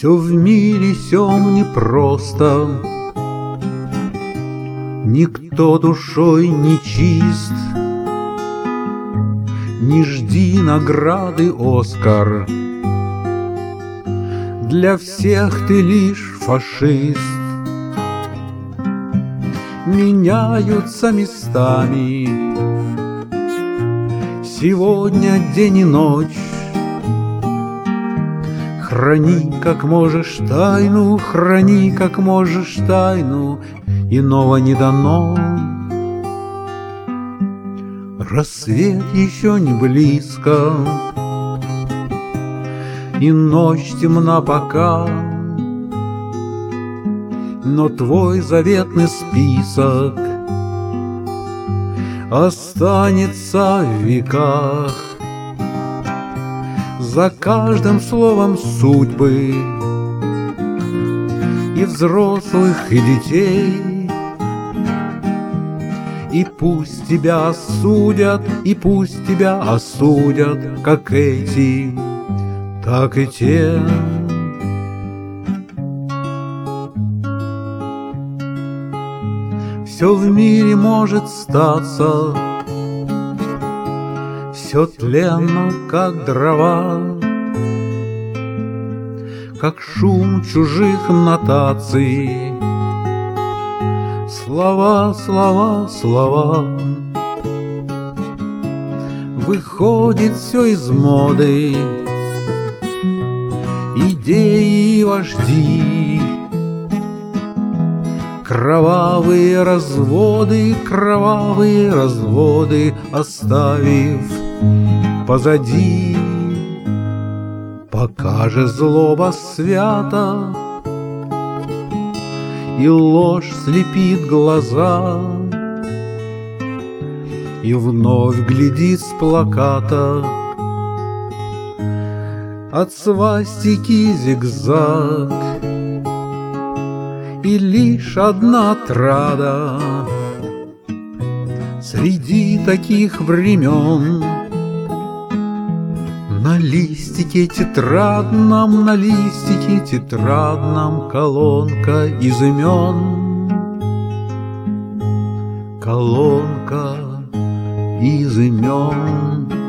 Все в мире сём непросто, никто душой не чист. Не жди награды Оскар, для всех ты лишь фашист. Меняются местами сегодня день и ночь. Храни, как можешь, тайну, храни, как можешь, тайну, иного не дано. Рассвет еще не близко, и ночь темна пока, но твой заветный список останется в веках. За каждым словом судьбы и взрослых, и детей. И пусть тебя осудят, и пусть тебя осудят, как эти, так и те. Все в мире может статься, все тленно, как дрова, как шум чужих нотаций. Слова, слова, слова. Выходит все из моды, идеи и вожди. Кровавые разводы оставив позади. Пока же злоба свята и ложь слепит глаза, и вновь глядит с плаката от свастики зигзаг. И лишь одна отрада среди таких времен: на листике тетрадном, на листике тетрадном колонка из имен. Колонка из имен.